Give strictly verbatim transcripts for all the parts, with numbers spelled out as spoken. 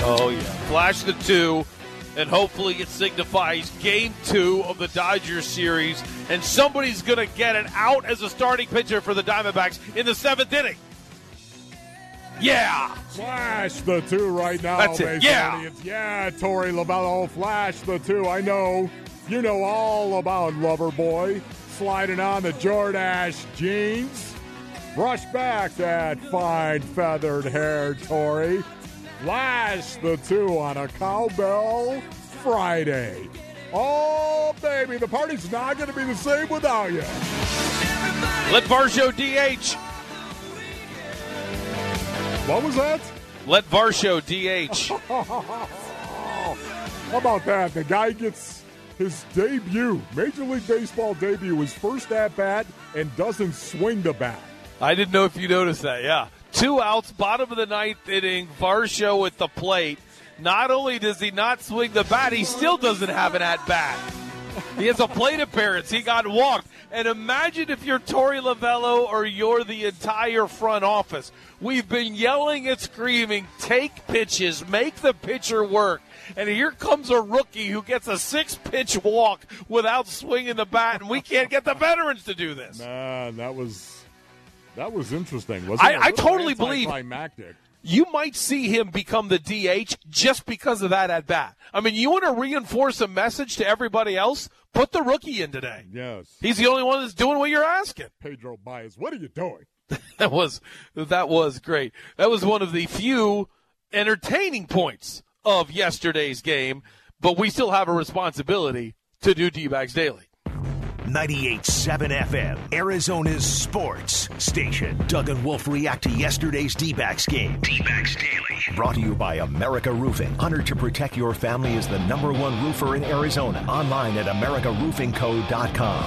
Oh, yeah. Flash the two, and hopefully it signifies game two of the Dodgers series, and somebody's going to get it out as a starting pitcher for the Diamondbacks in the seventh inning. Yeah. Flash the two right now. That's it. Yeah. Audience. Yeah, Torey Lovullo, flash the two. I know. You know all about Loverboy. Sliding on the Jordache jeans. Brush back that fine feathered hair, Torey. Flash the two on a Cowbell Friday. Oh, baby, the party's not going to be the same without you. Let Varsho D H. What was that? Let Varsho D H. How about that? The guy gets his debut, Major League Baseball debut, his first at-bat, and doesn't swing the bat. I didn't know if you noticed that, yeah. Two outs, bottom of the ninth inning, Varsho at the plate. Not only does he not swing the bat, he still doesn't have an at-bat. He has a plate appearance. He got walked. And imagine if you're Torey Lovullo or you're the entire front office. We've been yelling and screaming, take pitches, make the pitcher work. And here comes a rookie who gets a six-pitch walk without swinging the bat, and we can't get the veterans to do this. Man, that was that was interesting, wasn't I, it? I totally believe you might see him become the D H just because of that at-bat. I mean, you want to reinforce a message to everybody else? Put the rookie in today. Yes. He's the only one that's doing what you're asking. Pedro Baez, what are you doing? that was that was great. That was one of the few entertaining points of yesterday's game, but we still have a responsibility to do D-Bags Daily. ninety-eight point seven F M, Arizona's sports station. Doug and Wolf react to yesterday's D-Backs game. D-Backs Daily. Brought to you by America Roofing. Honored to protect your family as the number one roofer in Arizona. Online at america roofing co dot com.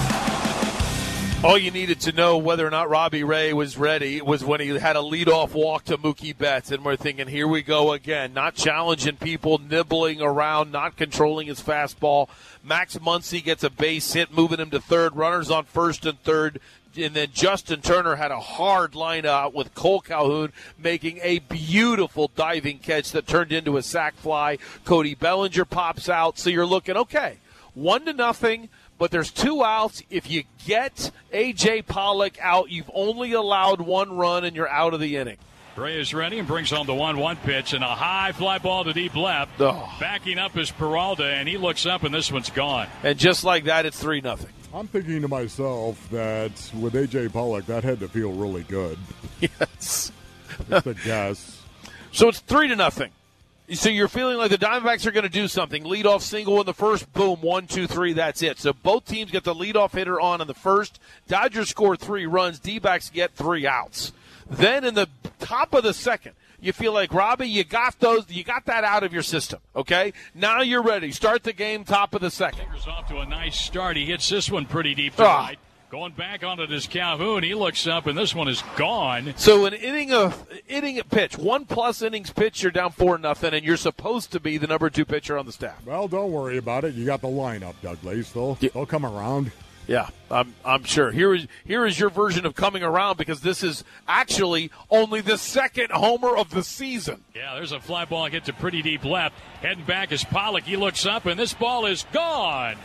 All you needed to know whether or not Robbie Ray was ready was when he had a leadoff walk to Mookie Betts, and we're thinking, here we go again. Not challenging people, nibbling around, not controlling his fastball. Max Muncy gets a base hit, moving him to third. Runners on first and third. And then Justin Turner had a hard line out with Cole Calhoun making a beautiful diving catch that turned into a sac fly. Cody Bellinger pops out. So you're looking, okay, one to nothing. But there's two outs. If you get A J Pollock out, you've only allowed one run, and you're out of the inning. Ray is ready and brings home the one one pitch and a high fly ball to deep left. Oh. Backing up is Peralta, and he looks up, and this one's gone. And just like that, it's three nothing. I'm thinking to myself that with A J Pollock, that had to feel really good. Yes. Just a guess. So it's three to nothing. So you're feeling like the Diamondbacks are going to do something. Leadoff single in the first, boom, one, two, three, that's it. So both teams get the leadoff hitter on in the first. Dodgers score three runs. D-backs get three outs. Then in the top of the second, you feel like, Robbie, you got those, you got that out of your system, okay? Now you're ready. Start the game, top of the second. Fingers off to a nice start. He hits this one pretty deep to oh. right. Going back onto this Calhoun, he looks up, and this one is gone. So an inning of inning a pitch, one plus innings pitch, you're down four nothing, and you're supposed to be the number two pitcher on the staff. Well, don't worry about it. You got the lineup, Doug Lace. They'll, yeah. they'll come around. Yeah, I'm I'm sure. Here is here is your version of coming around, because this is actually only the second homer of the season. Yeah, there's a fly ball hit to pretty deep left. Heading back is Pollock. He looks up, and this ball is gone.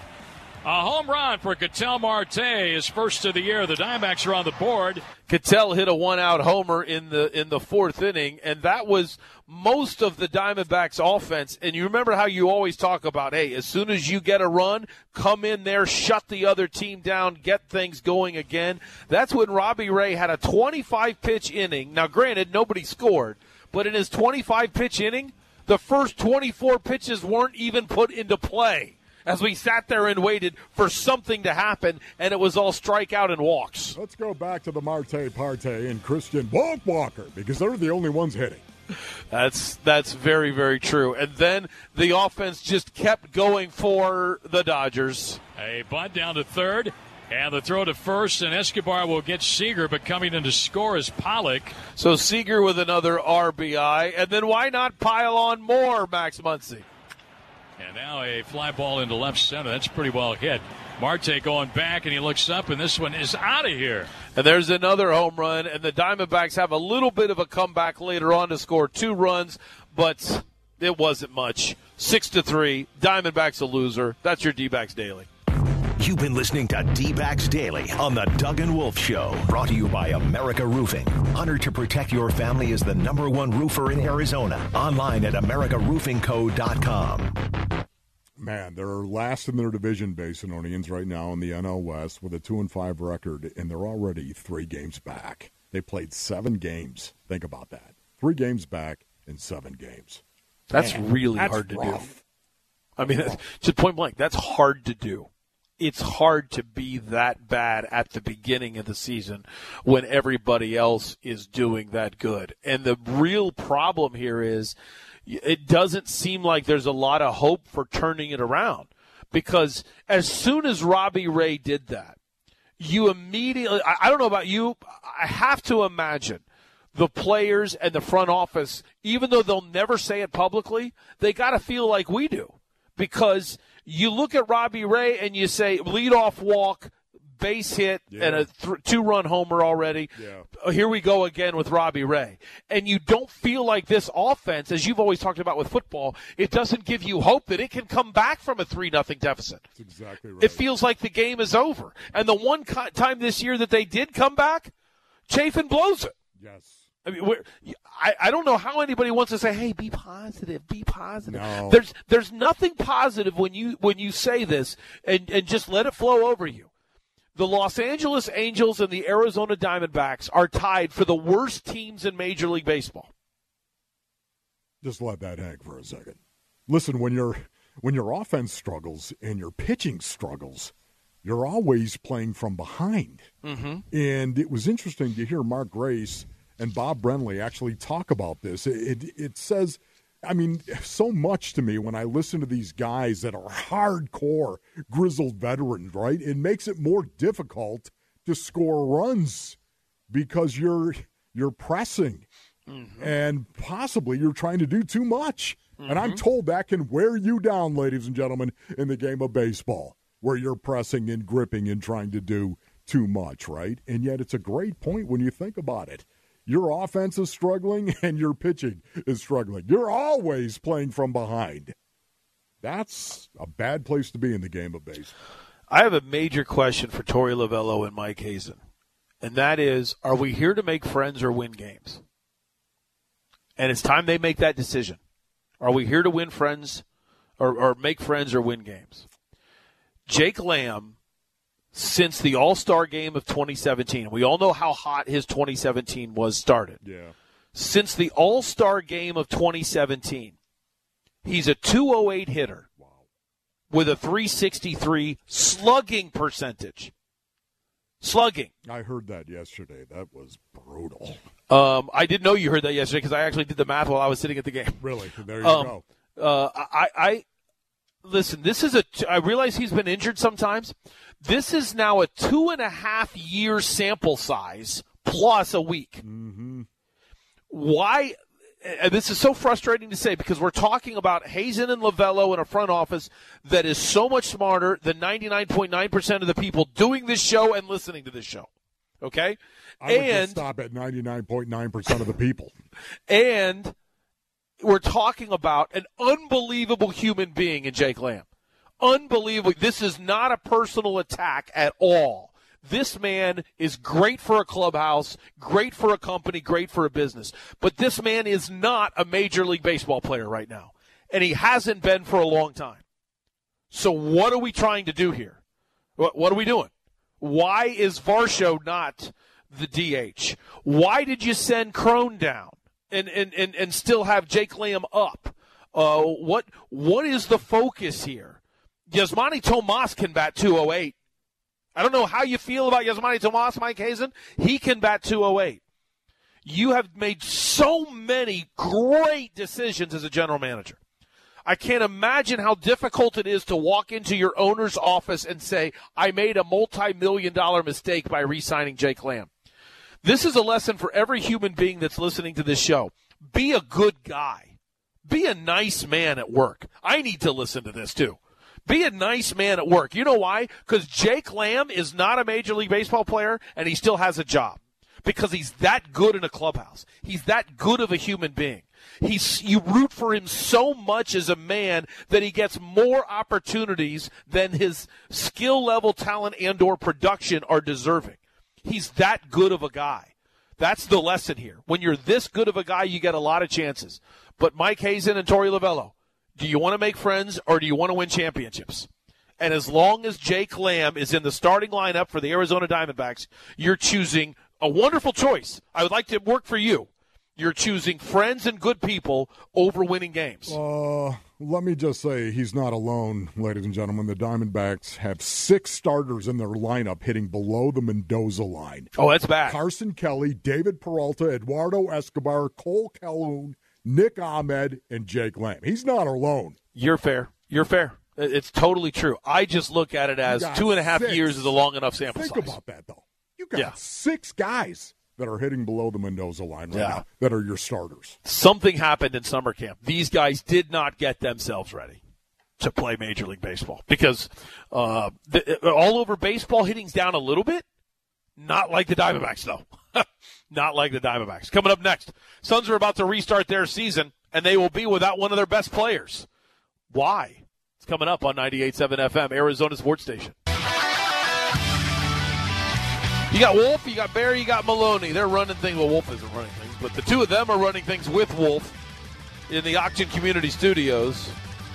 A home run for Ketel Marte, his first of the year. The Diamondbacks are on the board. Ketel hit a one-out homer in the in the fourth inning, and that was most of the Diamondbacks' offense. And you remember how you always talk about, hey, as soon as you get a run, come in there, shut the other team down, get things going again. That's when Robbie Ray had a twenty-five pitch inning. Now, granted, nobody scored, but in his twenty-five pitch inning, the first twenty-four pitches weren't even put into play, as we sat there and waited for something to happen, and it was all strikeout and walks. Let's go back to the Marte Parte and Christian Walker, because they're the only ones hitting. That's that's very, very true. And then the offense just kept going for the Dodgers. A bunt down to third, and the throw to first, and Escobar will get Seager, but coming in to score is Pollock. So Seager with another R B I, and then why not pile on more, Max Muncy? And now a fly ball into left center. That's pretty well hit. Marte going back, and he looks up, and this one is out of here. And there's another home run, and the Diamondbacks have a little bit of a comeback later on to score two runs, but It wasn't much. Six to three. Diamondbacks a loser. That's your D-backs Daily. You've been listening to D-backs Daily on the Doug and Wolf Show. Brought to you by America Roofing. Honored to protect your family as the number one roofer in Arizona. Online at america roofing co dot com. Man, they're last in their division, Basinonians, right now in the N L West with a two and five record, and they're already three games back. They played seven games. Think about that. Three games back in seven games. That's Man, really that's hard to rough. do. I mean, that's, just point blank, that's hard to do. It's hard to be that bad at the beginning of the season when everybody else is doing that good. And the real problem here is it doesn't seem like there's a lot of hope for turning it around, because as soon as Robbie Ray did that, you immediately, I, I don't know about you, I have to imagine the players and the front office, even though they'll never say it publicly, they got to feel like we do, because you look at Robbie Ray and you say leadoff walk, base hit, yeah. and a th- two-run homer already. Yeah. Here we go again with Robbie Ray. And you don't feel like this offense, as you've always talked about with football, it doesn't give you hope that it can come back from a three nothing deficit. That's exactly right. It feels like the game is over. And the one co- time this year that they did come back, Chafin blows it. Yes. I mean, we're, I, I don't know how anybody wants to say, hey, be positive, be positive. No. There's there's nothing positive when you when you say this and, and just let it flow over you. The Los Angeles Angels and the Arizona Diamondbacks are tied for the worst teams in Major League Baseball. Just let that hang for a second. Listen, when your when your offense struggles and your pitching struggles, you're always playing from behind. Mm-hmm. And it was interesting to hear Mark Grace and Bob Brenly actually talk about this. It, it, it says, I mean, so much to me when I listen to these guys that are hardcore grizzled veterans, right? It makes it more difficult to score runs because you're you're pressing mm-hmm. and possibly you're trying to do too much. Mm-hmm. And I'm told that can wear you down, ladies and gentlemen, in the game of baseball, where you're pressing and gripping and trying to do too much, right? And yet it's a great point when you think about it. Your offense is struggling and your pitching is struggling. You're always playing from behind. That's a bad place to be in the game of baseball. I have a major question for Torey Lovello and Mike Hazen, and that is, are we here to make friends or win games? And it's time they make that decision. Are we here to win friends or, or make friends or win games? Jake Lamb, since the All-Star game of twenty seventeen, we all know how hot his twenty seventeen was started. Yeah. Since the All-Star game of twenty seventeen, he's a two oh eight hitter wow. with a three sixty-three slugging percentage. Slugging. I heard that yesterday. That was brutal. Um, I didn't know you heard that yesterday because I actually did the math while I was sitting at the game. Really? There you um, go. Uh, I, I listen. This is a. I realize he's been injured sometimes. This is now a two and a half year sample size plus a week. Mm-hmm. Why? And this is so frustrating to say because we're talking about Hazen and Lovello in a front office that is so much smarter than ninety-nine point nine percent of the people doing this show and listening to this show. Okay? I would and just stop at ninety-nine point nine percent of the people. And we're talking about an unbelievable human being in Jake Lamb. Unbelievable. This is not a personal attack at all. This man is great for a clubhouse, great for a company, great for a business. But this man is not a Major League Baseball player right now. And he hasn't been for a long time. So what are we trying to do here? What, what are we doing? Why is Varsho not the D H? Why did you send Crone down and, and, and, and still have Jake Lamb up? Uh, what what is the focus here? Yasmani Tomas can bat two oh eight. I don't know how you feel about Yasmani Tomas, Mike Hazen. He can bat two oh eight. You have made so many great decisions as a general manager. I can't imagine how difficult it is to walk into your owner's office and say, I made a multi-million dollar mistake by re-signing Jake Lamb. This is a lesson for every human being that's listening to this show. Be a good guy. Be a nice man at work. I need to listen to this too. Be a nice man at work. You know why? Because Jake Lamb is not a Major League Baseball player, and he still has a job. because he's that good in a clubhouse. He's that good of a human being. He's, you root for him so much as a man that he gets more opportunities than his skill level, talent, and or production are deserving. He's that good of a guy. That's the lesson here. When you're this good of a guy, you get a lot of chances. But Mike Hazen and Torey Lovello, do you want to make friends or do you want to win championships? And as long as Jake Lamb is in the starting lineup for the Arizona Diamondbacks, you're choosing a wonderful choice. I would like to work for you. You're choosing friends and good people over winning games. Uh, let me just say he's not alone, ladies and gentlemen. The Diamondbacks have six starters in their lineup hitting below the Mendoza line. Oh, that's bad. Carson Kelly, David Peralta, Eduardo Escobar, Cole Calhoun, Nick Ahmed, and Jake Lamb. He's not alone. You're fair. You're fair. It's totally true. I just look at it as two and a half six. years is a long enough sample Think size. about that, though. You got Yeah. six guys that are hitting below the Mendoza line right Yeah. now that are your starters. Something happened in summer camp. These guys did not get themselves ready to play Major League Baseball because uh, the, all over baseball hitting's down a little bit. Not like the Diamondbacks, though. Not like the Diamondbacks. Coming up next, Suns are about to restart their season, and they will be without one of their best players. Why? It's coming up on ninety-eight point seven F M, Arizona Sports Station. You got Wolf, you got Barry, you got Maloney. They're running things. Well, Wolf isn't running things, but the two of them are running things with Wolf in the Auction Community Studios.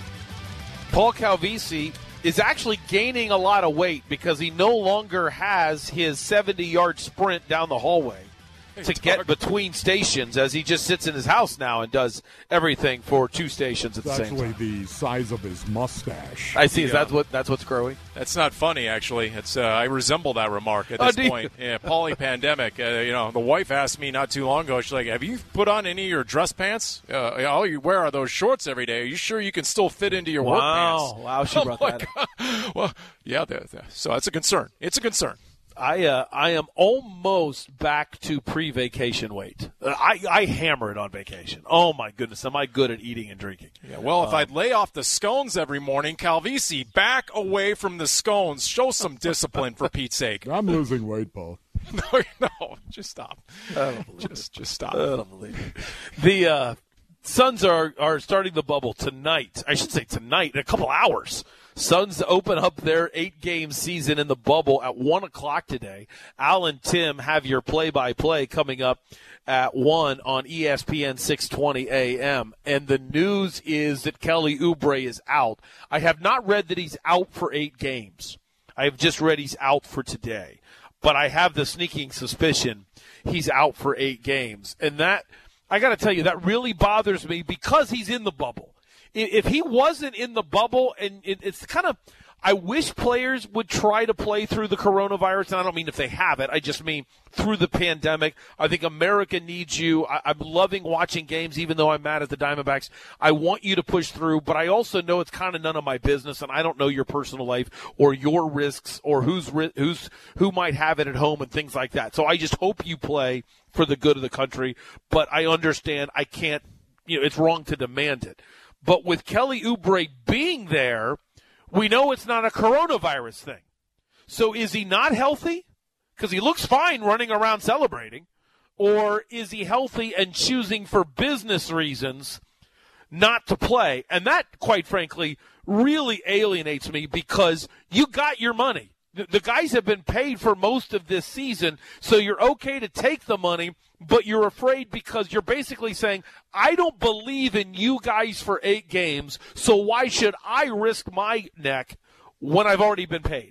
Paul Calvisi is actually gaining a lot of weight because he no longer has his seventy-yard sprint down the hallway to get between stations, as he just sits in his house now and does everything for two stations at the It's same time. actually the size of his mustache. I see. Is Yeah. that what that's what's growing? That's not funny, actually. It's uh, I resemble that remark at Oh, this do you? point. Yeah, poly-pandemic. Uh, you know, the wife asked me not too long ago. She's like, "Have you put on any of your dress pants? Uh, all you wear are those shorts every day. Are you sure you can still fit into your work Wow. pants?" Wow, she I'm brought like, that up. Well, yeah. The, the, so it's a concern. It's a concern. I uh, I am almost back to pre-vacation weight. Uh, I I hammer it on vacation. Oh my goodness, am I good at eating and drinking? Yeah, well, if Um, I'd lay off the scones every morning, Calvisi, back away from the scones. Show some discipline, for Pete's sake. I'm losing weight, Paul. No, no, just stop. Just, just stop. I don't believe it. The uh, Suns are are starting the bubble tonight. I should say tonight in a couple hours. Suns open up their eight-game season in the bubble at one o'clock today. Al and Tim have your play-by-play coming up at one on E S P N six twenty A M. And the news is that Kelly Oubre is out. I have not read that he's out for eight games. I have just read he's out for today. But I have the sneaking suspicion he's out for eight games. And that, I got to tell you, that really bothers me because he's in the bubble. If he wasn't in the bubble, and it's kind of, I wish players would try to play through the coronavirus, and I don't mean if they have it, I just mean through the pandemic. I think America needs you. I'm loving watching games, even though I'm mad at the Diamondbacks. I want you to push through, but I also know it's kind of none of my business, and I don't know your personal life or your risks or who's who's who might have it at home and things like that. So I just hope you play for the good of the country, but I understand I can't, you know, it's wrong to demand it. But with Kelly Oubre being there, we know it's not a coronavirus thing. So is he not healthy? Because he looks fine running around celebrating. Or is he healthy and choosing for business reasons not to play? And that, quite frankly, really alienates me because you got your money. The guys have been paid for most of this season, so you're okay to take the money, but you're afraid because you're basically saying, I don't believe in you guys for eight games, so why should I risk my neck when I've already been paid?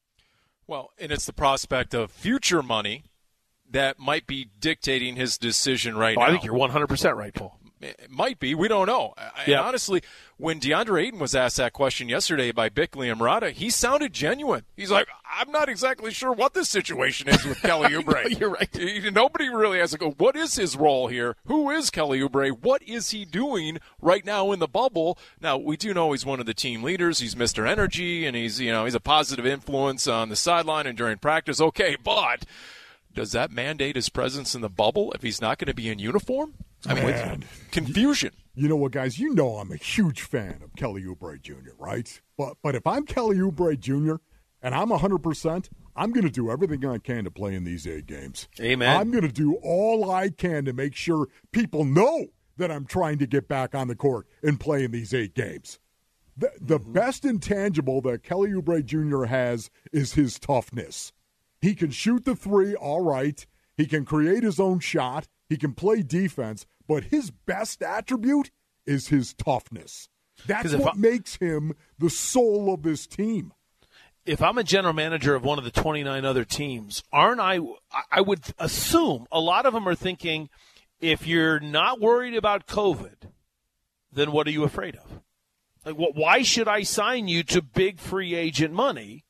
Well, and it's the prospect of future money that might be dictating his decision right oh, now. I think you're one hundred percent right, Paul. It might be. We don't know. Yeah. And honestly, when DeAndre Ayton was asked that question yesterday by Bickley and Murata, he sounded genuine. He's like, I'm not exactly sure what this situation is with Kelly Oubre. You're right. Nobody really has to go, what is his role here? Who is Kelly Oubre? What is he doing right now in the bubble? Now, we do know he's one of the team leaders. He's Mister Energy, and he's, you know, he's a positive influence on the sideline and during practice. Okay, but does that mandate his presence in the bubble if he's not going to be in uniform? I mean, Man. confusion. You know what, guys? You know I'm a huge fan of Kelly Oubre Junior, right? But but if I'm Kelly Oubre Junior, and I'm one hundred percent, I'm going to do everything I can to play in these eight games. Amen. I'm going to do all I can to make sure people know that I'm trying to get back on the court and play in these eight games. The, the mm-hmm. best intangible that Kelly Oubre Junior has is his toughness. He can shoot the three, all right. He can create his own shot. He can play defense. But his best attribute is his toughness. That's what I, makes him the soul of this team. If I'm a general manager of one of the twenty-nine other teams, aren't I – I would assume a lot of them are thinking, if you're not worried about COVID, then what are you afraid of? Like, well, why should I sign you to big free agent money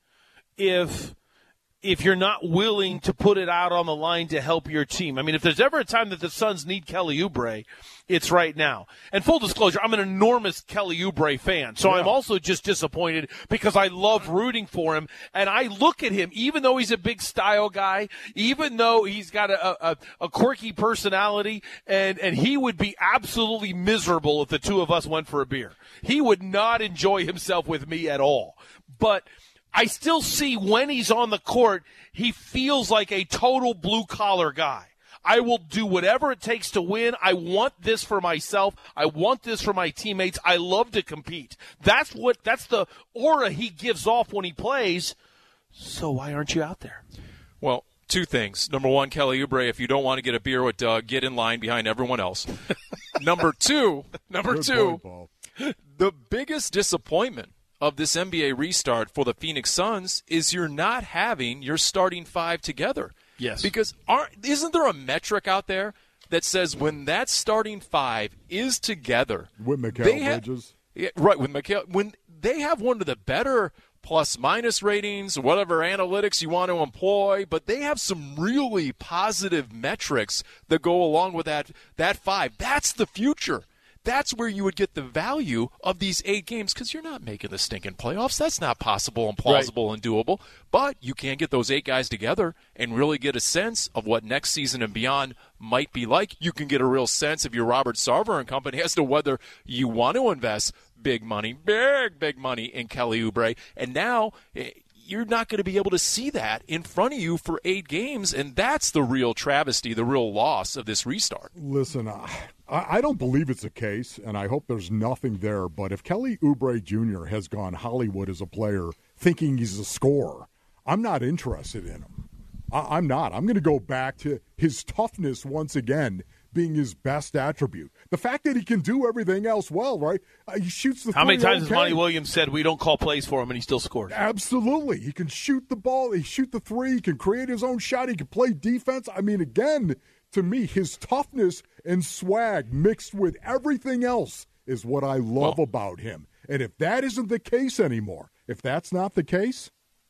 if if you're not willing to put it out on the line to help your team? I mean, if there's ever a time that the Suns need Kelly Oubre, it's right now. And full disclosure, I'm an enormous Kelly Oubre fan, so yeah. I'm also just disappointed because I love rooting for him. And I look at him, even though he's a big style guy, even though he's got a, a, a quirky personality, and, and he would be absolutely miserable if the two of us went for a beer. He would not enjoy himself with me at all. But I still see when he's on the court, he feels like a total blue-collar guy. I will do whatever it takes to win. I want this for myself. I want this for my teammates. I love to compete. That's what. That's the aura he gives off when he plays. So why aren't you out there? Well, two things. Number one, Kelly Oubre, if you don't want to get a beer with Doug, get in line behind everyone else. number two, number Good two, point, the biggest disappointment of this N B A restart for the Phoenix Suns is you're not having your starting five together. Yes. Because aren't, isn't there a metric out there that says when that starting five is together with Mikal Bridges? Yeah, right, with Mikal. When they have one of the better plus-minus ratings, whatever analytics you want to employ, but they have some really positive metrics that go along with that, that five. That's the future. That's where you would get the value of these eight games because you're not making the stinking playoffs. That's not possible and plausible right. and doable. But you can get those eight guys together and really get a sense of what next season and beyond might be like. You can get a real sense if you're Robert Sarver and company as to whether you want to invest big money, big, big money in Kelly Oubre. And now you're not going to be able to see that in front of you for eight games, and that's the real travesty, the real loss of this restart. Listen, uh, I don't believe it's the case, and I hope there's nothing there, but if Kelly Oubre Junior has gone Hollywood as a player thinking he's a scorer, I'm not interested in him. I- I'm not. I'm going to go back to his toughness once again being his best attribute. The fact that he can do everything else well, right? Uh, he shoots the How many times okay. has Monty Williams said we don't call plays for him and he still scores? Absolutely. He can shoot the ball. He shoot the three. He can create his own shot. He can play defense. I mean, again, to me, his toughness and swag mixed with everything else is what I love well, about him. And if that isn't the case anymore, if that's not the case,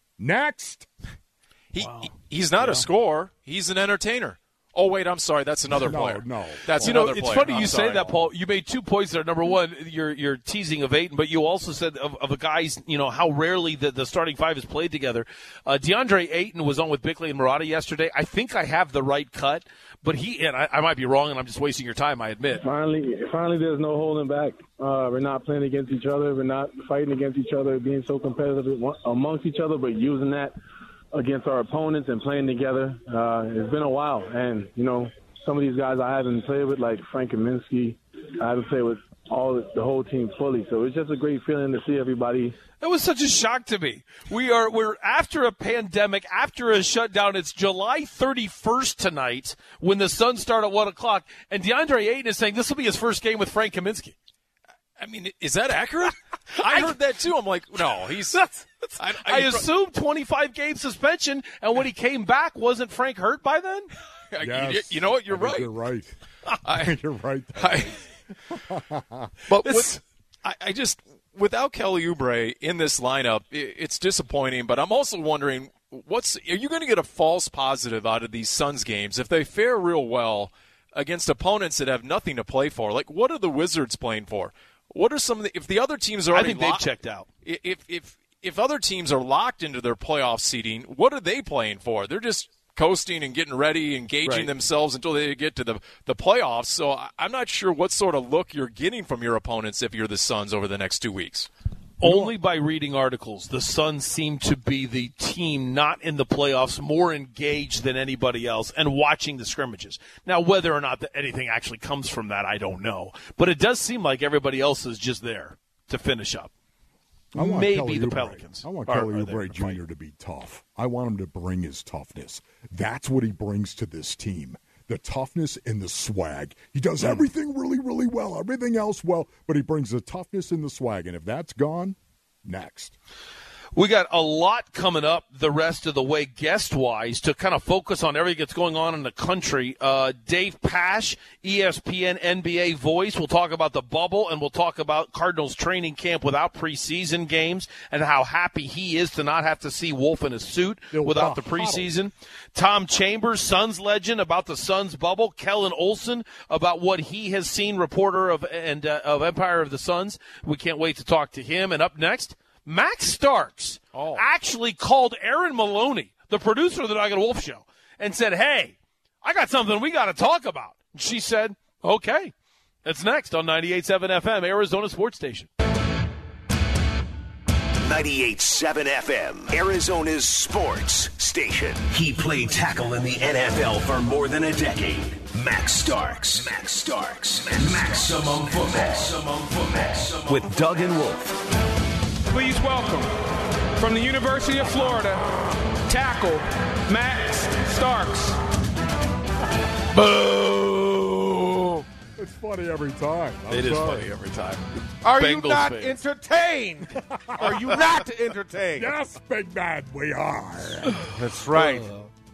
next. He, wow. He's not yeah. a scorer. He's an entertainer. Oh, wait, I'm sorry. That's another no, player. No, That's you another know, it's player. funny I'm you sorry. say that, Paul. You made two points there. Number one, you're you're teasing of Ayton, but you also said of, of a guy's, you know, how rarely the, the starting five is played together. Uh, DeAndre Ayton was on with Bickley and Murata yesterday. I think I have the right cut, but he and I, I might be wrong, and I'm just wasting your time. I admit. Finally, finally, there's no holding back. Uh, we're not playing against each other. We're not fighting against each other, being so competitive amongst each other, but using that against our opponents and playing together. Uh, it's been a while, and you know. Some of these guys I haven't played with, like Frank Kaminsky. I haven't played with all the whole team fully. So it's just a great feeling to see everybody. That was such a shock to me. We are we're after a pandemic, after a shutdown. It's July thirty-first tonight when the Suns start at one o'clock, and DeAndre Ayton is saying this will be his first game with Frank Kaminsky. I mean, is that accurate? I heard that too. I'm like, no, he's. That's, that's, I, I, I assumed twenty-five game suspension, and when he came back, wasn't Frank hurt by then? Yes. You, you know what? You're I right. You're right. I, you're right. I, but with, I, I just without Kelly Oubre in this lineup, it, it's disappointing. But I'm also wondering, what's are you going to get a false positive out of these Suns games if they fare real well against opponents that have nothing to play for? Like, what are the Wizards playing for? What are some of the if the other teams are? I think they've checked out. If if if other teams are locked into their playoff seeding, what are they playing for? They're just coasting and getting ready, engaging right. themselves until they get to the, the playoffs. So I'm not sure what sort of look you're getting from your opponents if you're the Suns over the next two weeks. Only by reading articles, the Suns seem to be the team not in the playoffs, more engaged than anybody else, and watching the scrimmages. Now, whether or not the, anything actually comes from that, I don't know. But it does seem like everybody else is just there to finish up. I want Maybe Kelly the Oubre. Pelicans. I want are, Kelly are Oubre Junior to be tough. I want him to bring his toughness. That's what he brings to this team. The toughness and the swag. He does everything really, really well, everything else well, but he brings the toughness and the swag. And if that's gone, next. We got a lot coming up the rest of the way guest-wise to kind of focus on everything that's going on in the country. Uh, Dave Pasch, E S P N N B A voice, will talk about the bubble, and we'll talk about Cardinals training camp without preseason games and how happy he is to not have to see Wolf in a suit without the preseason. Tom Chambers, Suns legend, about the Suns bubble. Kellen Olson about what he has seen, reporter of, and, uh, of Empire of the Suns. We can't wait to talk to him. And up next, Max Starks oh. actually called Aaron Maloney, the producer of the Doug and Wolf Show, and said, hey, I got something we got to talk about. And she said, okay. That's next on ninety-eight point seven F M, Arizona Sports Station. ninety-eight point seven F M, Arizona's sports station. He played tackle in the N F L for more than a decade. Max Starks. Max Starks. Maximum football. Maximum football. With Doug and Wolf. Please welcome, from the University of Florida, tackle Max Starks. Boo! It's funny every time. I'm it is sorry. funny every time. Are Bengals you not fans. entertained? Are you not entertained? Yes, big man, we are. That's right.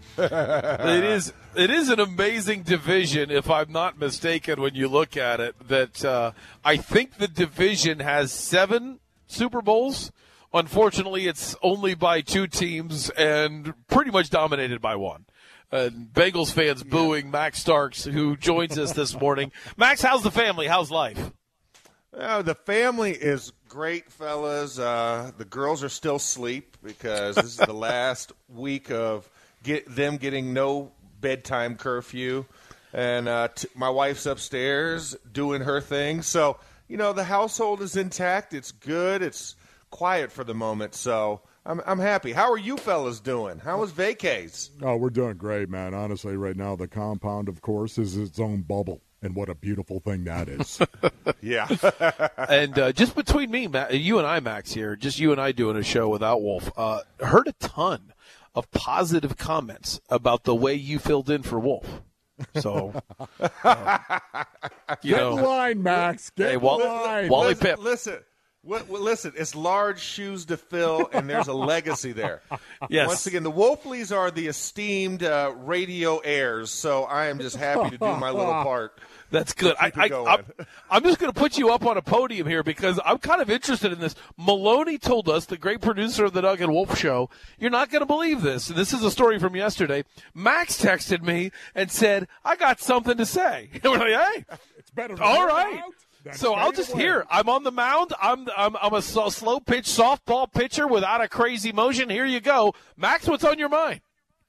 it is it is an amazing division, if I'm not mistaken, when you look at it, that uh, I think the division has seven Super Bowls. Unfortunately, it's only by two teams and pretty much dominated by one. And Bengals fans booing Max Starks, who joins us this morning. Max, how's the family? How's life? Oh, the family is great, fellas. Uh, the girls are still asleep because this is the last week of get them getting no bedtime curfew. And uh, t- my wife's upstairs doing her thing. So, you know, the household is intact. It's good. It's quiet for the moment. So I'm I'm happy. How are you fellas doing? How was vacays? Oh, we're doing great, man. Honestly, right now, the compound, of course, is its own bubble. And what a beautiful thing that is. Yeah. And uh, just between me, Matt, you and I, Max, here, just you and I doing a show without Wolf, uh, heard a ton of positive comments about the way you filled in for Wolf. So, uh, you Get know, in line, Max. Get hey, in Wally, line. Wally listen, Pip. Listen, w- w- listen. It's large shoes to fill, and there's a legacy there. Yes. Once again, the Wolfleys are the esteemed uh, radio heirs, so I am just happy to do my little part. That's good. I, Keep it I, going. I'm, I'm just going to put you up on a podium here because I'm kind of interested in this. Maloney told us, the great producer of the Doug and Wolf Show, you're not going to believe this. This is a story from yesterday. Max texted me and said, I got something to say. And we're like, hey, It's better than all you're right. out. That's So I'll just away. hear. I'm on the mound. I'm I'm, I'm a so- slow pitch softball pitcher without a crazy motion. Here you go. Max, what's on your mind?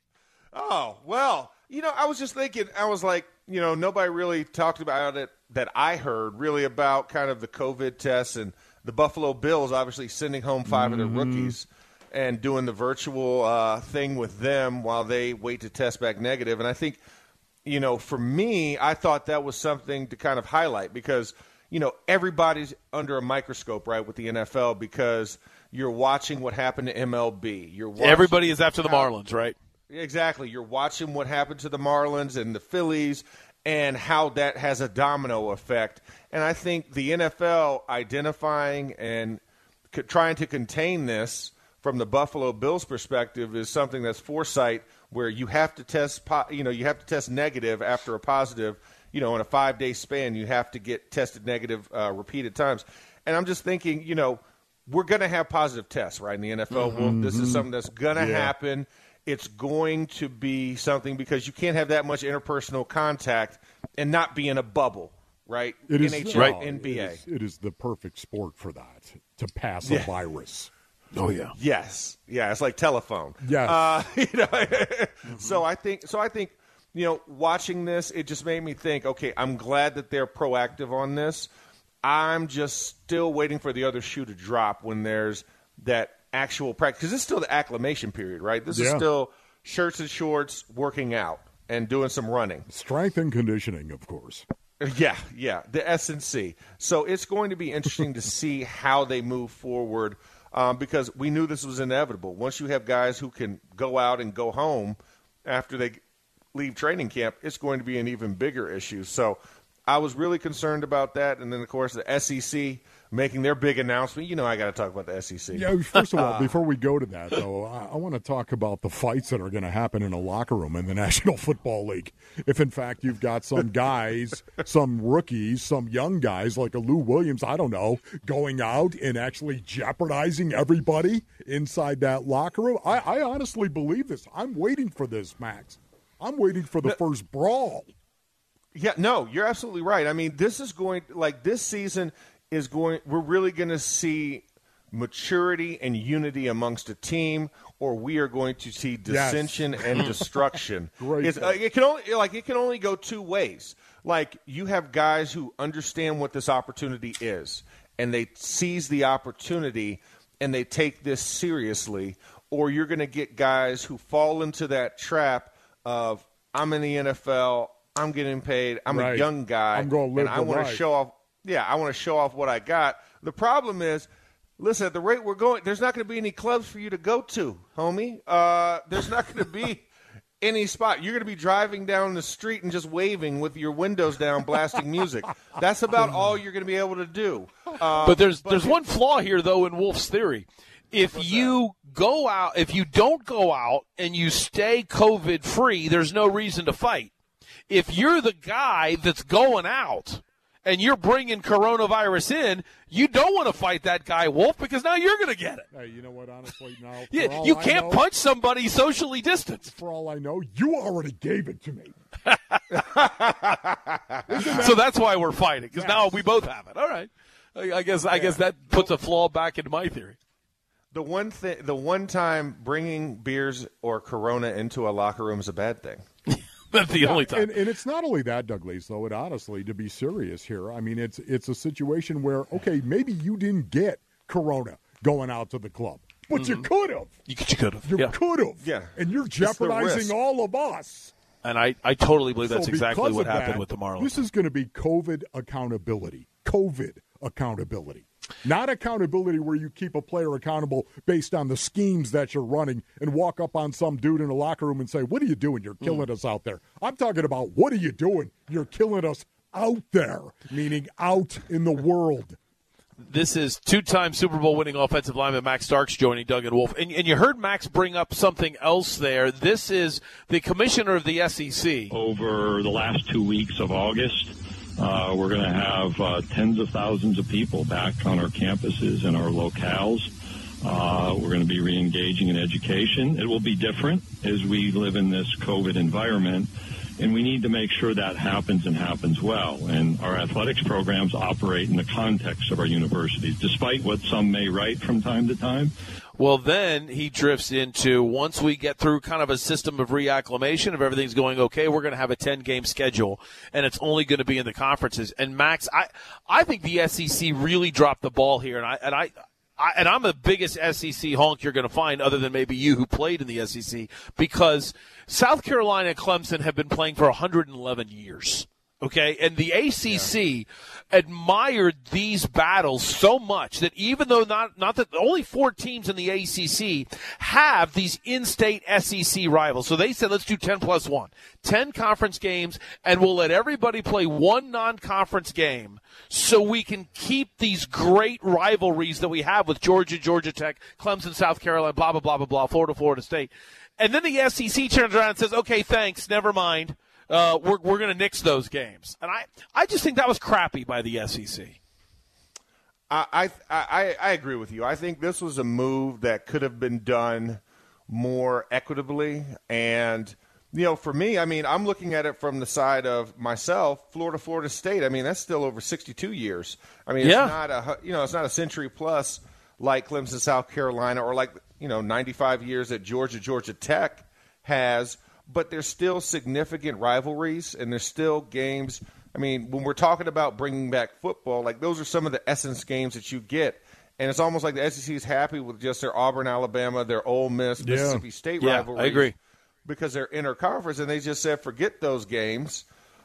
Oh, well, you know, I was just thinking, I was like, you know, nobody really talked about it that I heard really about kind of the COVID tests and the Buffalo Bills obviously sending home five mm-hmm. of their rookies and doing the virtual uh, thing with them while they wait to test back negative. And I think, you know, for me, I thought that was something to kind of highlight because, you know, everybody's under a microscope, right, with the N F L because you're watching what happened to M L B. You're watching Everybody is after the Marlins, right? Exactly. You're watching what happened to the Marlins and the Phillies and how that has a domino effect. And I think the N F L identifying and c- trying to contain this from the Buffalo Bills perspective is something that's foresight where you have to test, po- you know, you have to test negative after a positive, you know, in a five-day span. You have to get tested negative uh, repeated times. And I'm just thinking, you know, we're going to have positive tests, right, in the N F L. Mm-hmm. Well, this is something that's going to yeah. happen. It's going to be something because you can't have that much interpersonal contact and not be in a bubble, right? It is, N H L, right. N B A. It is, it is the perfect sport for that, to pass Yeah. a virus. Oh, yeah. Yes. Yeah, it's like telephone. Yes. Uh, you know, mm-hmm. So I think so I think, you know, watching this, it just made me think, okay, I'm glad that they're proactive on this. I'm just still waiting for the other shoe to drop when there's that actual practice. Because it's still the acclimation period, right? This yeah. is still shirts and shorts, working out, and doing some running. Strength and conditioning, of course. Yeah, yeah, the S and C. So it's going to be interesting to see how they move forward um, because we knew this was inevitable. Once you have guys who can go out and go home after they leave training camp, it's going to be an even bigger issue. So I was really concerned about that. And then, of course, the S E C making their big announcement. You know I got to talk about the S E C. Yeah, first of all, uh, before we go to that, though, I, I want to talk about the fights that are going to happen in a locker room in the National Football League. If, in fact, you've got some guys, some rookies, some young guys like a Lou Williams, I don't know, going out and actually jeopardizing everybody inside that locker room. I, I honestly believe this. I'm waiting for this, Max. I'm waiting for the no, first brawl. Yeah, no, you're absolutely right. I mean, this is going – like this season – is going we're really going to see maturity and unity amongst a team, or we are going to see dissension yes. and destruction. It's, uh, it can only like it can only go two ways. Like you have guys who understand what this opportunity is and they seize the opportunity and they take this seriously, or you're going to get guys who fall into that trap of I'm in the N F L, I'm getting paid, I'm right. a young guy, I'm going to live and I want to show off Yeah, I want to show off what I got. The problem is, listen, at the rate we're going, there's not going to be any clubs for you to go to, homie. Uh, there's not going to be any spot. You're going to be driving down the street and just waving with your windows down, blasting music. That's about all you're going to be able to do. Uh, but there's but there's one flaw here, though, in Wolf's theory. If you that? go out, if you don't go out and you stay COVID-free, there's no reason to fight. If you're the guy that's going out and you're bringing coronavirus in, you don't want to fight that guy, Wolf, because now you're going to get it. Hey, you know what, honestly, now, yeah, you can't know, punch somebody socially distanced. For all I know, you already gave it to me. that, so that's why we're fighting, because yes. now we both have it. All right. I, I guess I yeah. guess that puts a flaw back into my theory. The one thing, the one time bringing beers or Corona into a locker room is a bad thing. That's the yeah, only time. And, and it's not only that, Douglas, though. It honestly, to be serious here, I mean, it's it's a situation where, okay, maybe you didn't get Corona going out to the club, but mm-hmm. you could have. You, you could have. You yeah. could have. Yeah. And you're jeopardizing all of us. And I, I totally believe that's so exactly what that, happened with the Marlins. This is going to be COVID accountability. COVID accountability. Not accountability where you keep a player accountable based on the schemes that you're running and walk up on some dude in a locker room and say, what are you doing? You're killing mm. us out there. I'm talking about what are you doing? You're killing us out there, meaning out in the world. This is two-time Super Bowl winning offensive lineman Max Starks joining Doug and Wolf. And, and you heard Max bring up something else there. This is the commissioner of the S E C. Over the last two weeks of August, Uh, we're going to have uh, tens of thousands of people back on our campuses and our locales. Uh, we're going to be re-engaging in education. It will be different as we live in this COVID environment, and we need to make sure that happens and happens well. And our athletics programs operate in the context of our universities, despite what some may write from time to time. Well, then he drifts into, once we get through kind of a system of reacclimation, if everything's going okay, we're going to have a ten-game schedule, and it's only going to be in the conferences. And, Max, I I think the S E C really dropped the ball here, and, I, and, I, I, and I'm the biggest S E C honk you're going to find, other than maybe you who played in the S E C, because South Carolina and Clemson have been playing for one hundred eleven years. Okay, and the A C C yeah. admired these battles so much that even though not not that only four teams in the A C C have these in-state S E C rivals, so they said let's do ten plus one, ten conference games, and we'll let everybody play one non-conference game, so we can keep these great rivalries that we have with Georgia, Georgia Tech, Clemson, South Carolina, blah blah blah blah blah, Florida, Florida State, and then the S E C turns around and says, okay, thanks, never mind. Uh, we're we're going to nix those games, and I, I just think that was crappy by the S E C. I, I I agree with you. I think this was a move that could have been done more equitably, and you know, for me, I mean, I'm looking at it from the side of myself, Florida, Florida State. I mean, that's still over sixty-two years. I mean, it's yeah. not a you know, it's not a century plus like Clemson, South Carolina, or like you know, ninety-five years that Georgia, Georgia Tech has. But there's still significant rivalries, and there's still games. I mean, when we're talking about bringing back football, like those are some of the essence games that you get. And it's almost like the S E C is happy with just their Auburn, Alabama, their Ole Miss, Yeah. Mississippi State Yeah, rivalries. I agree. Because they're interconference, and they just said forget those games.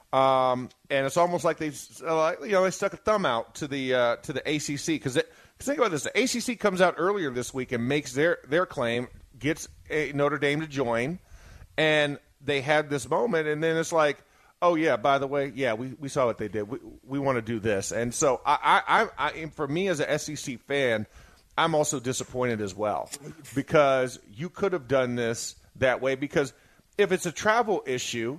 Um, and it's almost like they, uh, you know, they stuck a thumb out to the uh, to the A C C because think about this: the A C C comes out earlier this week and makes their their claim, gets a Notre Dame to join, and they had this moment, and then it's like, oh yeah, by the way, yeah, we, we saw what they did. We we want to do this, and so I I, I I for me as an S E C fan, I'm also disappointed as well because you could have done this that way because if it's a travel issue,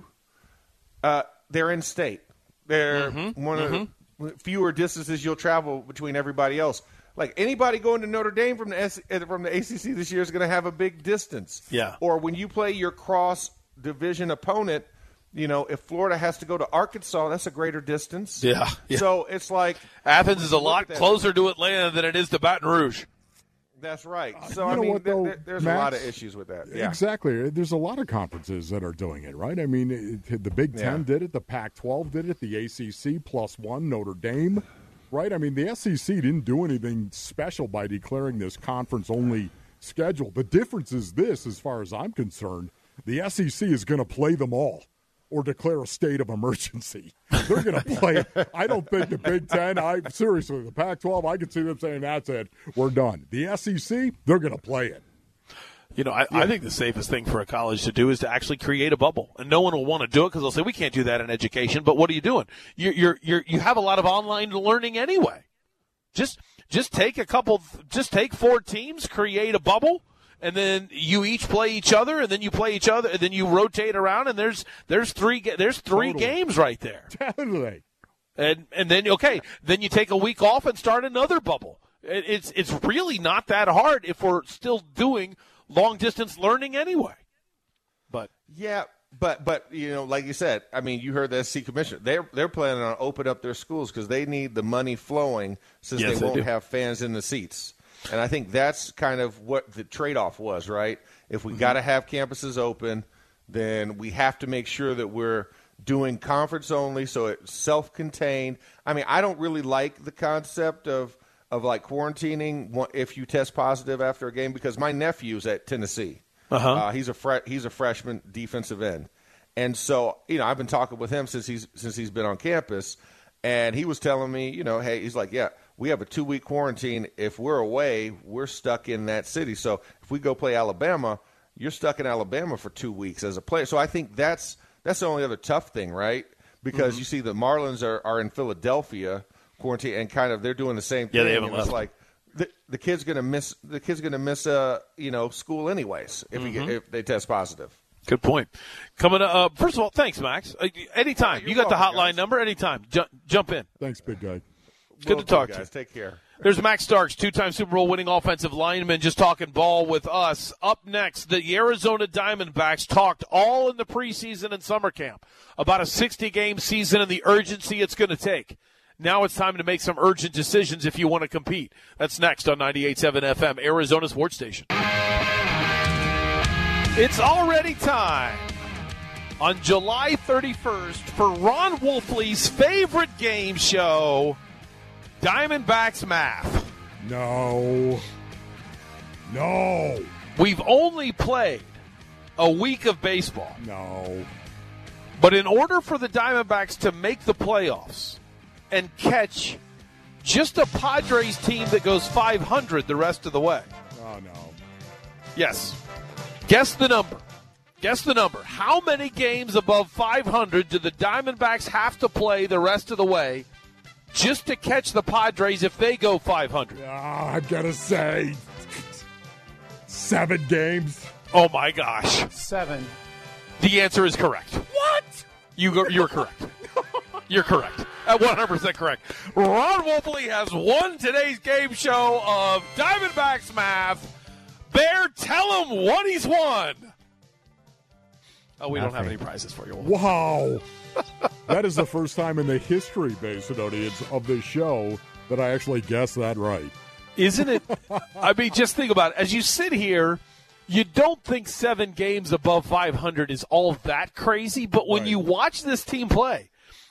uh, they're in state. They're Mm-hmm, one of the fewer distances you'll travel between everybody else. Like anybody going to Notre Dame from the S- from the A C C this year is going to have a big distance. Yeah. Or when you play your cross division opponent, you know, if Florida has to go to Arkansas, that's a greater distance. Yeah, yeah. So it's like Athens is a look lot at that. closer to Atlanta than it is to Baton Rouge. That's right. So You I know mean, what, there- though, there- there's Max? a lot of issues with that. Yeah. Exactly. There's a lot of conferences that are doing it, right? I mean, it, the Big Ten Yeah. did it, the Pac twelve did it, the A C C plus one, Notre Dame, right? I mean, the S E C didn't do anything special by declaring this conference-only schedule. The difference is this, as far as I'm concerned, the S E C is going to play them all or declare a state of emergency. They're going to play. I don't think the Big Ten, I seriously, the Pac twelve, I could see them saying, that's it, we're done. The S E C, they're going to play it. You know, I, I think the safest thing for a college to do is to actually create a bubble, and no one will want to do it because they'll say we can't do that in education. But what are you doing? You're, you're, you're, you have a lot of online learning anyway. Just, just take a couple, just take four teams, create a bubble, and then you each play each other, and then you play each other, and then you rotate around, and there's, there's three, ga- there's three Totally. games right there. Totally. And and then okay, then you take a week off and start another bubble. It, it's it's really not that hard if we're still doing long distance learning anyway. But Yeah, but but you know, like you said, I mean, you heard the S E C commissioner. They're they're planning on open up their schools because they need the money flowing since Yes, they they won't do. have fans in the seats. And I think that's kind of what the trade-off was, right? If we got to have campuses open, then we have to make sure that we're doing conference only, so it's self-contained. I mean, I don't really like the concept of of like quarantining one- if you test positive after a game because my nephew's at Tennessee. Uh-huh. Uh, he's a fre- he's a freshman defensive end, and so you know I've been talking with him since he's since he's been on campus, and he was telling me, you know, hey, he's like, yeah, we have a two week quarantine. If we're away, we're stuck in that city. So if we go play Alabama, you're stuck in Alabama for two weeks as a player. So I think that's that's the only other tough thing, right? Because Mm-hmm. you see the Marlins are, are in Philadelphia quarantine, and kind of they're doing the same thing. Yeah, they haven't and it's left. like the, the kid's gonna miss the kid's gonna miss uh you know school anyways if he Mm-hmm. get, if they test positive. good point. Coming up, uh, first of all, thanks, Max. Uh, anytime You're you got the welcome, hotline guys. number. Anytime, Ju- jump in. Thanks, big guy. Good Will to talk do, to guys. you. Take care. There's Max Starks, two-time Super Bowl winning offensive lineman, just talking ball with us. Up next, the Arizona Diamondbacks talked all in the preseason and summer camp about a sixty-game season and the urgency it's going to take. Now it's time to make some urgent decisions if you want to compete. That's next on ninety-eight point seven F M, Arizona Sports Station. It's already time on July thirty-first for Ron Wolfley's favorite game show, Diamondbacks Math. No. No. We've only played a week of baseball, No. but in order for the Diamondbacks to make the playoffs and catch just a Padres team that goes five hundred the rest of the way. Oh, no. Yes. Guess the number. Guess the number. How many games above five hundred do the Diamondbacks have to play the rest of the way just to catch the Padres if they go five hundred? Ah, I've got to say, seven games. Oh, my gosh. Seven. The answer is correct. What? You go, you're correct. You're correct. At one hundred percent correct. Ron Wolfley has won today's game show of Diamondbacks Math. Bear, tell him what he's won. Oh, we don't have any prizes for you. Wolf. Wow. That is the first time in the history, based audience, of the show that I actually guessed that right. Isn't it? I mean, just think about it. As you sit here, you don't think seven games above five hundred is all that crazy, but when Right. you watch this team play,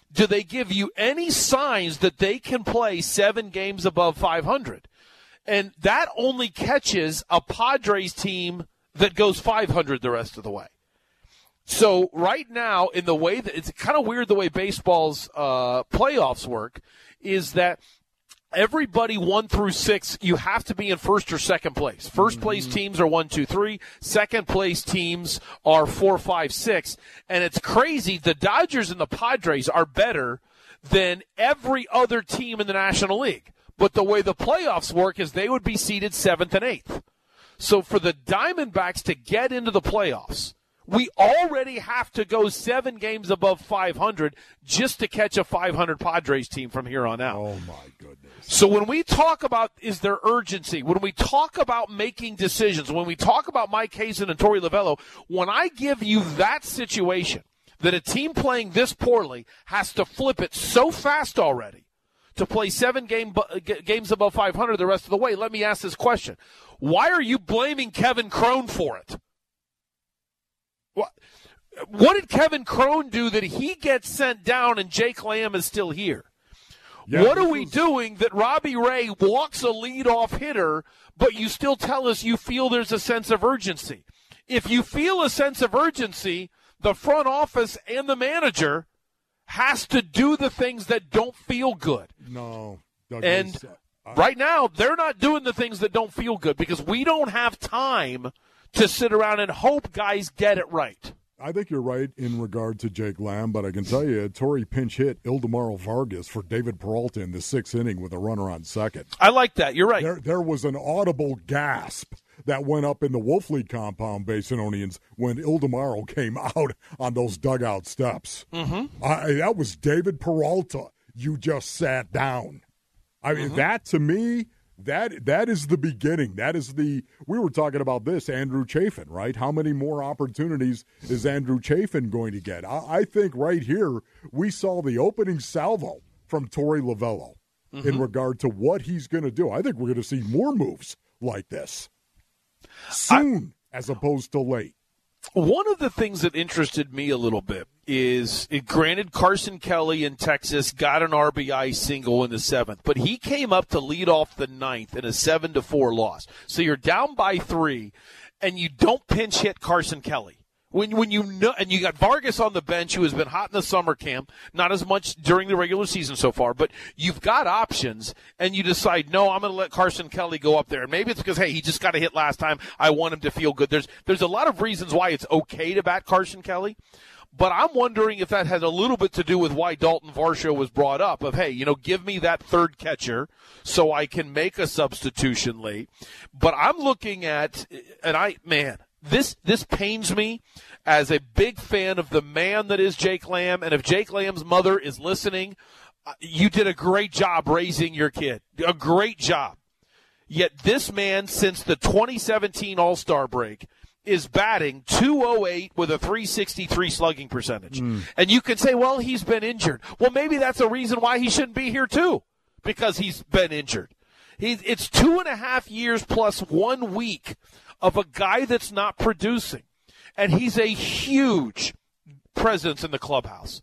do they give you any signs that they can play seven games above five hundred? And that only catches a Padres team that goes five hundred the rest of the way. So right now, in the way that it's kind of weird the way baseball's uh, playoffs work, is that everybody one through six, you have to be in first or second place. First place teams are one, two, three. Second place teams are four, five, six. And it's crazy. The Dodgers and the Padres are better than every other team in the National League. But the way the playoffs work is they would be seeded seventh and eighth. So for the Diamondbacks to get into the playoffs, we already have to go seven games above five hundred just to catch a five hundred Padres team from here on out. Oh, my goodness. So when we talk about is there urgency, when we talk about making decisions, when we talk about Mike Hazen and Torey Lovullo, when I give you that situation, that a team playing this poorly has to flip it so fast already to play seven game, games above five hundred the rest of the way, let me ask this question. Why are you blaming Kevin Cron for it? What, what did Kevin Cron do that he gets sent down and Jake Lamb is still here? Yeah, what are we is... doing that Robbie Ray walks a leadoff hitter, but you still tell us you feel there's a sense of urgency? If you feel a sense of urgency, the front office and the manager has to do the things that don't feel good. No. Douglas, and I... right now, they're not doing the things that don't feel good because we don't have time to sit around and hope guys get it right. I think you're right in regard to Jake Lamb, but I can tell you, Torey pinch hit Ildemaro Vargas for David Peralta in the sixth inning with a runner on second. I like that. You're right. There, there was an audible gasp that went up in the Wolf League compound, Basinonians, when Ildemaro came out on those dugout steps. Mm-hmm. I, that was David Peralta. You just sat down. I mean, Mm-hmm. that to me, that that is the beginning. That is the – we were talking about this, Andrew Chafin, right? How many more opportunities is Andrew Chafin going to get? I, I think right here we saw the opening salvo from Torey Lovullo mm-hmm. in regard to what he's going to do. I think we're going to see more moves like this soon I, as opposed to late. One of the things that interested me a little bit is, it, granted, Carson Kelly in Texas got an R B I single in the seventh, but he came up to lead off the ninth in a seven to four loss. So you're down by three, and you don't pinch hit Carson Kelly. When when you know, and you got Vargas on the bench, who has been hot in the summer camp, not as much during the regular season so far, but you've got options, and you decide, no, I'm going to let Carson Kelly go up there. And maybe it's because, hey, he just got a hit last time. I want him to feel good. There's there's a lot of reasons why it's okay to bat Carson Kelly, but I'm wondering if that had a little bit to do with why Dalton Varsho was brought up. Of, hey, you know, give me that third catcher so I can make a substitution late. But I'm looking at, and I, man. This this pains me as a big fan of the man that is Jake Lamb. And if Jake Lamb's mother is listening, you did a great job raising your kid. A great job. Yet this man, since the twenty seventeen All-Star break, is batting two oh eight with a three sixty-three slugging percentage. Mm. And you can say, well, he's been injured. Well, maybe that's a reason why he shouldn't be here too, because he's been injured. He's, it's two and a half years plus one week of a guy that's not producing. And he's a huge presence in the clubhouse.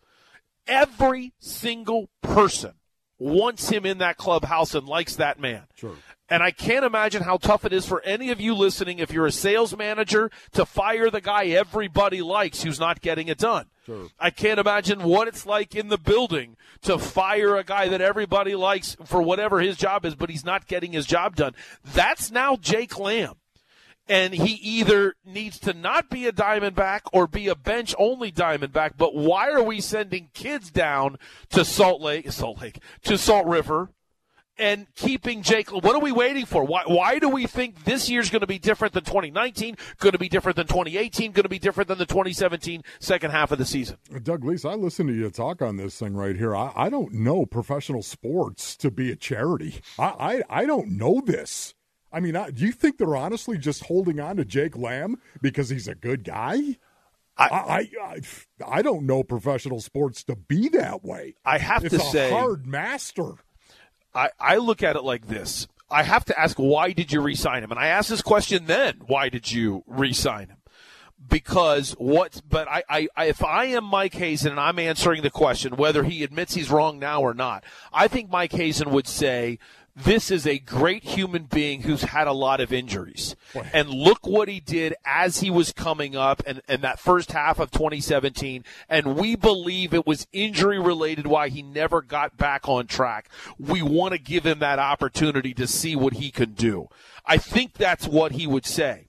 Every single person wants him in that clubhouse and likes that man. Sure. And I can't imagine how tough it is for any of you listening, if you're a sales manager, to fire the guy everybody likes who's not getting it done. Sure. I can't imagine what it's like in the building to fire a guy that everybody likes for whatever his job is, but he's not getting his job done. That's now Jake Lamb. And he either needs to not be a Diamondback or be a bench-only Diamondback. But why are we sending kids down to Salt Lake, Salt Lake, to Salt River, and keeping Jake? What are we waiting for? Why, why do we think this year's going to be different than twenty nineteen, going to be different than twenty eighteen, going to be different than the twenty seventeen second half of the season? Doug Leese, I listened to you talk on this thing right here. I, I don't know professional sports to be a charity. I, I, I don't know this. I mean, I, do you think they're honestly just holding on to Jake Lamb because he's a good guy? I I, I, I don't know professional sports to be that way. I have it's to a say, hard master. I, I look at it like this. I have to ask, why did you re-sign him? And I asked this question then, why did you re-sign him? because what? But I, I, I, if I am Mike Hazen and I'm answering the question whether he admits he's wrong now or not, I think Mike Hazen would say, this is a great human being who's had a lot of injuries. Boy. And look what he did as he was coming up and, and that first half of twenty seventeen. And we believe it was injury-related why he never got back on track. We want to give him that opportunity to see what he can do. I think that's what he would say.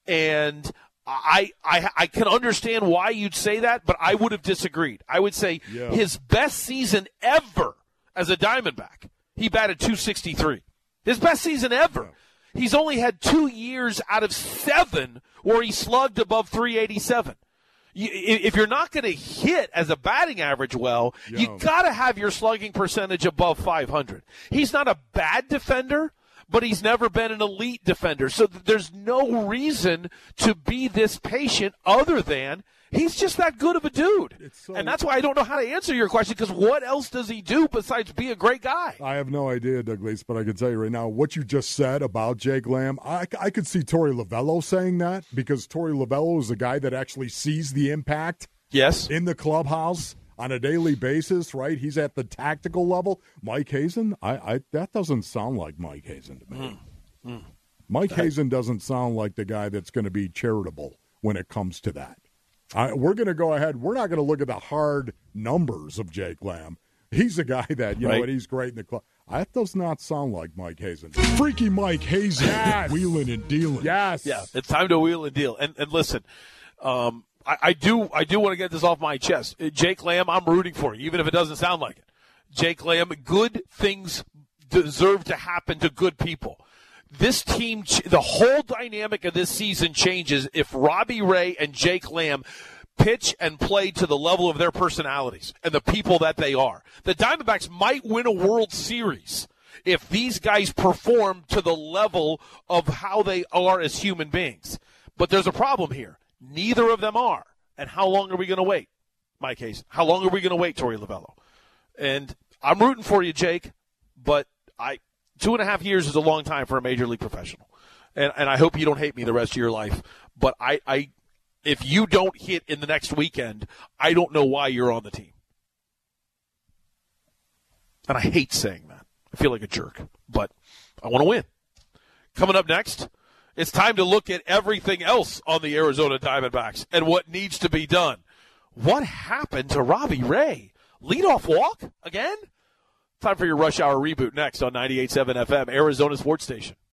And I, I, I can understand why you'd say that, but I would have disagreed. I would say yeah. his best season ever as a Diamondback, he batted two sixty-three. His best season ever. He's only had two years out of seven where he slugged above three eighty-seven. You, if you're not going to hit as a batting average well, Yo. you got to have your slugging percentage above five hundred. He's not a bad defender, but he's never been an elite defender. So there's no reason to be this patient other than he's just that good of a dude. So, and that's why I don't know how to answer your question, because what else does he do besides be a great guy? I have no idea, Douglas, but I can tell you right now, what you just said about Jake Lamb, I, I could see Torey Lovullo saying that, because Torey Lovullo is a guy that actually sees the impact yes. in the clubhouse on a daily basis, right? He's at the tactical level. Mike Hazen, I, I that doesn't sound like Mike Hazen to me. Mm. Mm. Mike that, Hazen doesn't sound like the guy that's going to be charitable when it comes to that. I, we're going to go ahead. We're not going to look at the hard numbers of Jake Lamb. He's a guy that, you right. know, and he's great in the club. That does not sound like Mike Hazen. Freaky Mike Hazen. Yes. Wheeling and dealing. Yes. Yeah, it's time to wheel and deal. And, and listen, um, I, I do I do want to get this off my chest. Jake Lamb, I'm rooting for you, even if it doesn't sound like it. Jake Lamb, good things deserve to happen to good people. This team, the whole dynamic of this season changes if Robbie Ray and Jake Lamb pitch and play to the level of their personalities and the people that they are. The Diamondbacks might win a World Series if these guys perform to the level of how they are as human beings. But there's a problem here. Neither of them are. And how long are we going to wait, Mike Hazen? How long are we going to wait, Torey Lovullo? And I'm rooting for you, Jake, but I – Two and a half years is a long time for a major league professional. And and I hope you don't hate me the rest of your life. But I, I if you don't hit in the next weekend, I don't know why you're on the team. And I hate saying that. I feel like a jerk. But I want to win. Coming up next, it's time to look at everything else on the Arizona Diamondbacks and what needs to be done. What happened to Robbie Ray? Leadoff walk again? Time for your Rush Hour reboot next on ninety-eight point seven F M, Arizona Sports Station.